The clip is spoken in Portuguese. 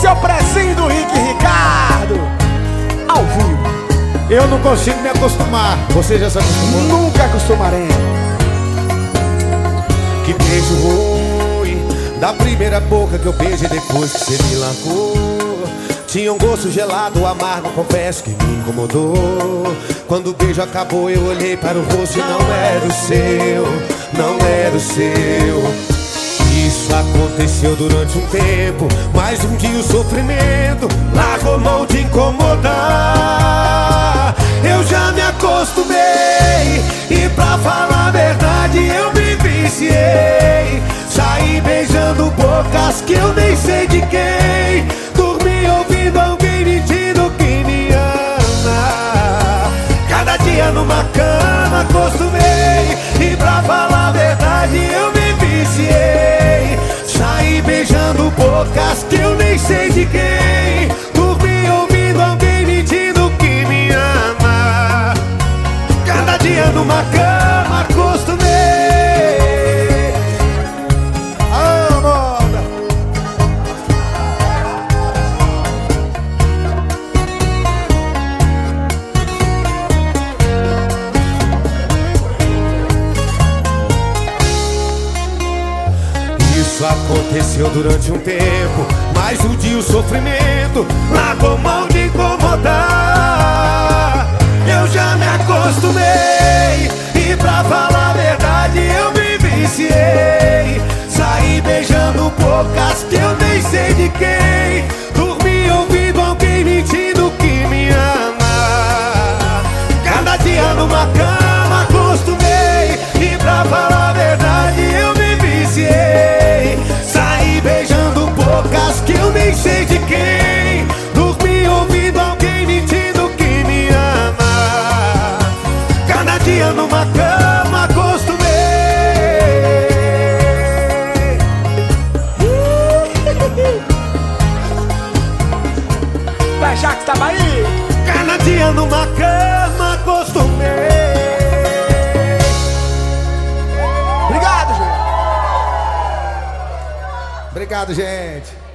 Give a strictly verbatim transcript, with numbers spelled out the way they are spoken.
é o prezinho do Rick Ricardo, ao vivo. Eu não consigo me acostumar. Você já se acostumou? Nunca acostumarei. Que beijo ruim da primeira boca que eu beijei depois que você me largou. Tinha um gosto gelado, amargo, confesso que me incomodou. Quando o beijo acabou eu olhei para o rosto e não era o seu, não era o seu. Isso aconteceu durante um tempo, mas um dia o sofrimento largou mão de incomodar. Eu já me acostumei e pra falar a verdade eu me viciei. Saí beijando bocas que eu nem sei de quem. Dormi ouvindo alguém mentindo que me ama. Cada dia numa cama acostumei e pra falar a verdade eu me viciei. Saí beijando bocas que eu nem sei de quem. Dormi ouvindo alguém mentindo que me ama. Cada dia numa cama acostumei. Ah, moda. Isso aconteceu durante um tempo, mas um dia o sofrimento largou mão de incomodar. Eu já me acostumei e pra falar a verdade eu me viciei. Saí beijando bocas que eu nem sei de quem. Dormi ouvindo alguém mentindo que me ama. Cada dia numa cama acostumei e pra falar a verdade eu me viciei. Saí beijando bocas que eu nem sei de quem. Dormi ouvindo alguém mentindo que me ama. Cada dia numa cama acostumei. Vai, Jax, tava aí. Cada dia numa cama acostumei. Obrigado, gente. Obrigado, gente.